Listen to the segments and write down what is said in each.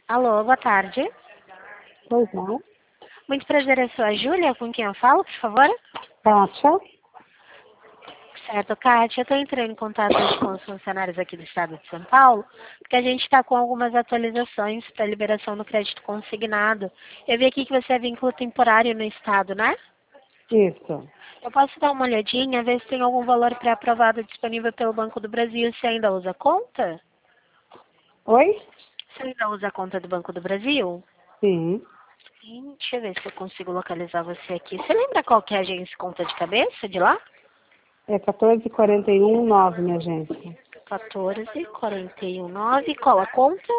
Alô, boa tarde. Pois não. Muito prazer, eu sou a Júlia, com quem eu falo, por favor? Kátia? Certo, Kátia, eu estou entrando em contato hoje com os funcionários aqui do estado de São Paulo, porque a gente está com algumas atualizações para liberação do crédito consignado. Eu vi aqui que você é vínculo temporário no estado, né? Isso. Eu posso dar uma olhadinha, ver se tem algum valor pré-aprovado disponível pelo Banco do Brasil, se ainda usa a conta? Oi? Você ainda usa a conta do Banco do Brasil? Sim. Sim, deixa eu ver se eu consigo localizar você aqui. Você lembra qual que é a agência conta de cabeça de lá? É 1441,9, minha gente. 14,41,9. Qual a conta?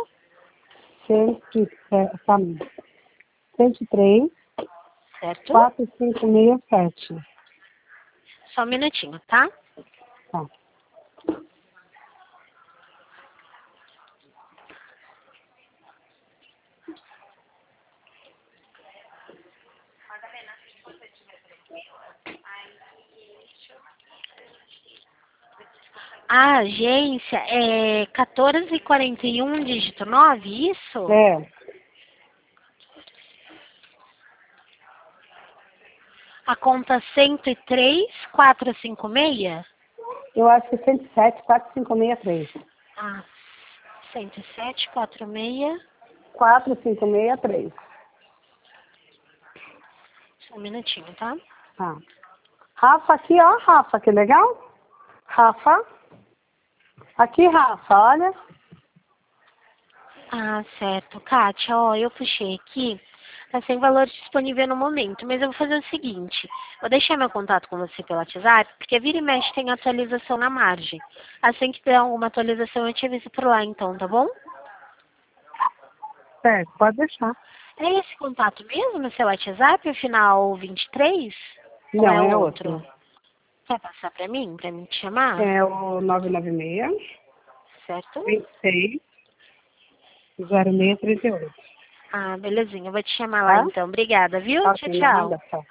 103, Certo? 4567. Só um minutinho, tá? Tá. A agência é 14,41, dígito 9, isso? É. A conta 103,456? Eu acho que 107, 4563. Ah, 107,46. 4563. Só um minutinho, tá? Tá. Rafa aqui, ó. Rafa, que legal. Rafa. Aqui, Rafa, olha. Ah, certo. Kátia, ó, eu puxei aqui. Tá sem valor disponível no momento, mas eu vou fazer o seguinte. Vou deixar meu contato com você pelo WhatsApp, porque vira e mexe tem atualização na margem. Assim que der alguma atualização, eu te aviso por lá então, tá bom? Certo, pode deixar. É esse contato mesmo no seu WhatsApp, o final 23? Ou Não, é é outro? outro. Quer passar pra mim te chamar? É o 996 Certo? 26 0638. Ah, belezinha. Eu vou te chamar lá Tá? então. Obrigada, viu? Ok, Tchau, tchau. nada, tá.